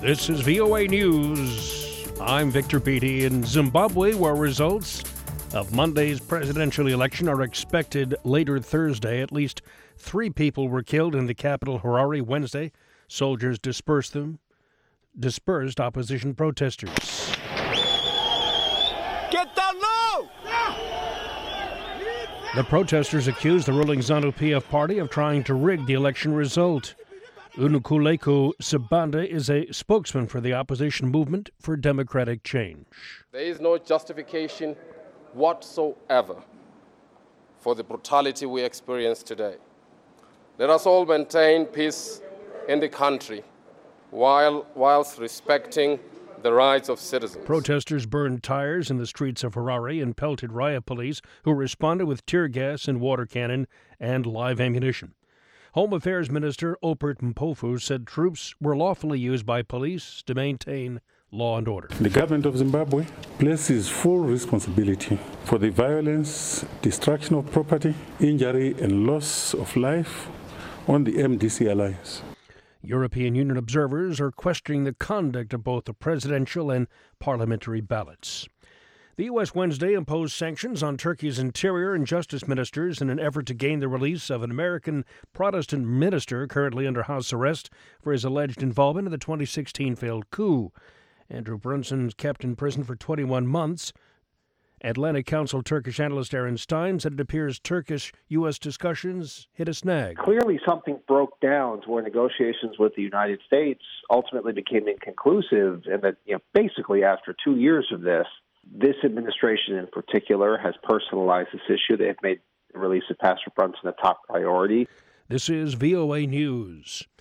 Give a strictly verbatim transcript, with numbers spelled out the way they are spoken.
This is V O A News. I'm Victor Beattie. In Zimbabwe, where results of Monday's presidential election are expected later Thursday, at least three people were killed in the capital, Harare, Wednesday. Soldiers dispersed them, dispersed opposition protesters. Get down low! The protesters accused the ruling ZANU-P F party of trying to rig the election result. Unukuleko Sibanda is a spokesman for the opposition movement for democratic change. There is no justification whatsoever for the brutality we experience today. Let us all maintain peace in the country while whilst respecting the rights of citizens. Protesters burned tires in the streets of Harare and pelted riot police, who responded with tear gas and water cannon and live ammunition. Home Affairs Minister Opert Mpofu said troops were lawfully used by police to maintain law and order. The government of Zimbabwe places full responsibility for the violence, destruction of property, injury and loss of life on the M D C alliance. European Union observers are questioning the conduct of both the presidential and parliamentary ballots. The U S Wednesday imposed sanctions on Turkey's interior and justice ministers in an effort to gain the release of an American Protestant minister currently under house arrest for his alleged involvement in the twenty sixteen failed coup. Andrew Brunson's kept in prison for twenty-one months. Atlantic Council Turkish analyst Aaron Stein said it appears Turkish-U S discussions hit a snag. Clearly something broke down to where negotiations with the United States ultimately became inconclusive, and that, you know, basically after two years of this, this administration in particular has personalized this issue. They have made the release of Pastor Brunson a top priority. This is V O A News.